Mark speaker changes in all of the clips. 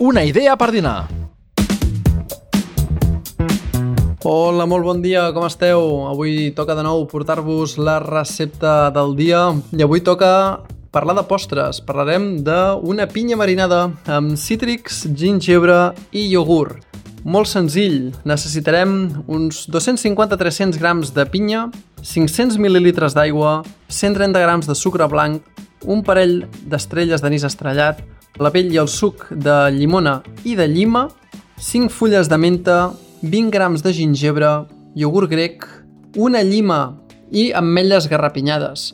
Speaker 1: Una idea per dinar.
Speaker 2: Hola, molt bon dia, com esteu? Avui toca de nou portar-vos la recepta del dia i avui toca parlar de postres. Parlarem d'una pinya marinada amb cítrics, gingebre i iogurt. Molt senzill, necessitarem uns 250-300 grams de pinya, 500 mil·lilitres d'aigua, 130 grams de sucre blanc, un parell d'estrelles d'anís estrellat, la pell i el suc de llimona i de llima, 5 fulles de menta, 20 grams de gingebre, iogurt grec, una llima i ametlles garrapinyades.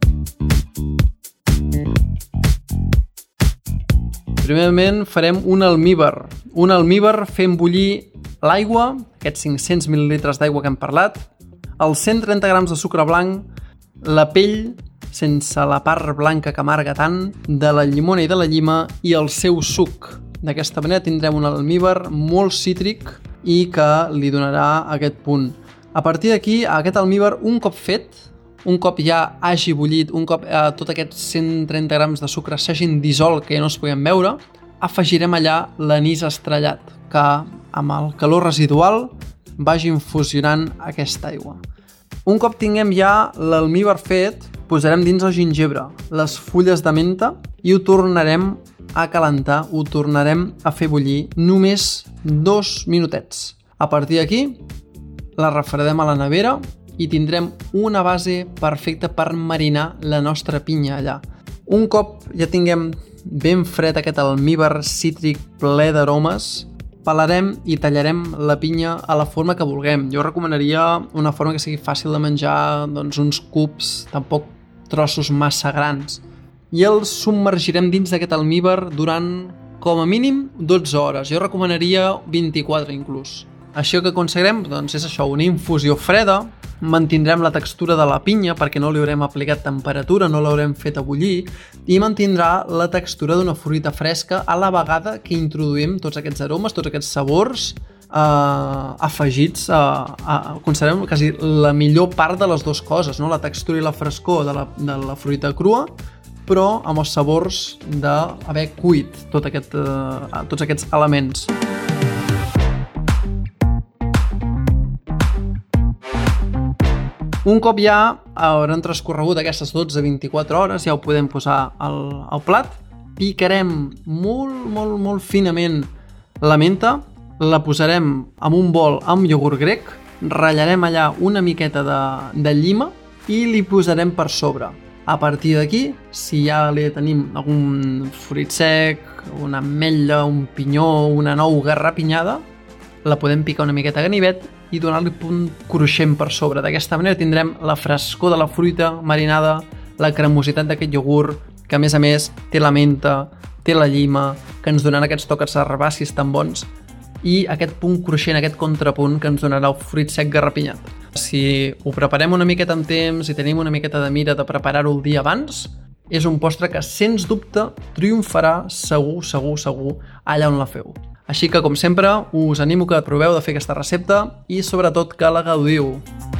Speaker 2: Primerament farem un almíbar. Un almíbar fent bullir l'aigua, aquests 500 mil·lilitres d'aigua que hem parlat, els 130 grams de sucre blanc, la pell, sense la part blanca que amarga tant, de la llimona i de la llima i el seu suc. D'aquesta manera tindrem un almíbar molt cítric i que li donarà aquest punt. A partir d'aquí, aquest almíbar, un cop fet, un cop ja hagi bullit, un cop tots aquests 130 grams de sucre s'hagin dissolt, que ja no es puguem veure, afegirem allà l'anís estrellat, que amb el calor residual vagi infusionant aquesta aigua. Un cop tinguem ja l'almíbar fet, posarem dins el gingebre, les fulles de menta i ho tornarem a calentar, ho tornarem a fer bullir només 2 minutets. A partir d'aquí, la refredem a la nevera i tindrem una base perfecta per marinar la nostra pinya allà. Un cop ja tinguem ben fred aquest almíbar cítric ple d'aromes, pelarem i tallarem la pinya a la forma que vulguem. Jo recomanaria una forma que sigui fàcil de menjar, doncs uns cubs, tampoc trossos massa grans. I els submergirem dins d'aquest almíbar durant, com a mínim, 12 hores. Jo recomanaria 24 inclús. Això que aconseguirem doncs és això, una infusió freda, mantindrem la textura de la pinya perquè no li haurem aplicat temperatura, no l'haurem fet a bullir i mantindrà la textura d'una fruita fresca a la vegada que introduïm tots aquests aromes, tots aquests sabors afegits. Considerem quasi la millor part de les dues coses, no? La textura i la frescor de la fruita crua, però amb els sabors d'haver cuit tots aquests elements. Un cop ja hauran transcorregut aquestes 12-24 hores, ja ho podem posar al plat. Picarem molt finament la menta, la posarem en un bol amb iogurt grec, ratllarem allà una miqueta de llima i li posarem per sobre. A partir d'aquí, si ja li tenim algun fruit sec, una ametlla, un pinyó, una nou garrapinyada, la podem picar una miqueta a ganivet i donar-li punt cruixent per sobre. D'aquesta manera tindrem la frescor de la fruita marinada, la cremositat d'aquest iogurt, que a més té la menta, té la llima, que ens donaran aquests tocs herbàcies tan bons, i aquest punt cruixent, aquest contrapunt que ens donarà el fruit sec garrapinyat. Si ho preparem una miqueta amb temps i tenim una miqueta de mira de preparar-ho el dia abans, és un postre que, sens dubte, triomfarà segur allà on la feu. Així que, com sempre, us animo que proveu de fer aquesta recepta i, sobretot, que la gaudiu.